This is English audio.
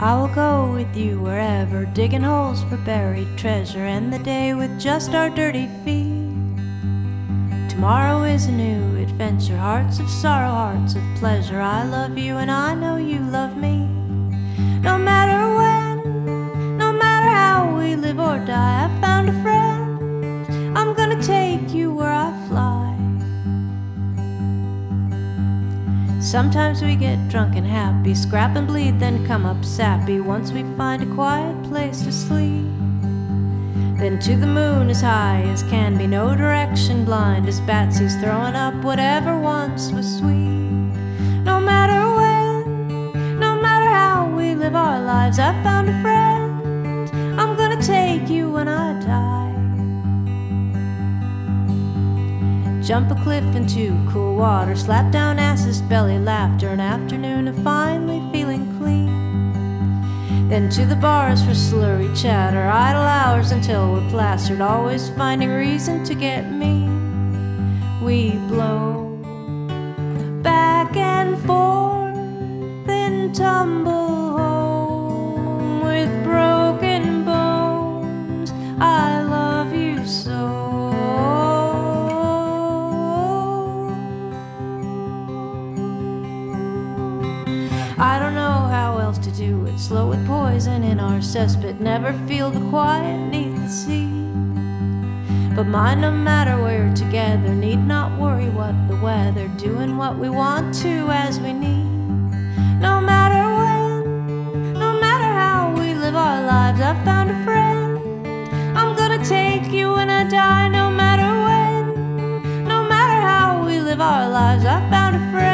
I will go with you wherever, digging holes for buried treasure, end the day with just our dirty feet. Tomorrow is a new adventure, hearts of sorrow, hearts of pleasure. I love you and I know you love me. No matter when, no matter how we live or die, I found a friend. I'm gonna take you where I fly. Sometimes we get drunk and happy, scrap and bleed, then come up sappy. Once we find a quiet place to sleep, then to the moon as high as can be, no direction, blind as Batsy's, throwing up whatever once was sweet. No matter when, no matter how we live our lives, I found a friend. I'm gonna take you when I die. Jump a cliff into cool water, slap down asses, belly laughter, an afternoon of finally feeling clean. Then to the bars for slurry chatter, idle hours until we're plastered, always finding reason to get mean. We blow back and forth and tumble home with broken bones. I love you so. I don't know how else to do it, slow with poison in our cesspit, never feel the quiet neath the sea. But mind, no matter we're together, need not worry what the weather, doing what we want to as we need. No matter when, no matter how we live our lives, I found a friend. I'm gonna take you when I die. No matter when, no matter how we live our lives, I found a friend.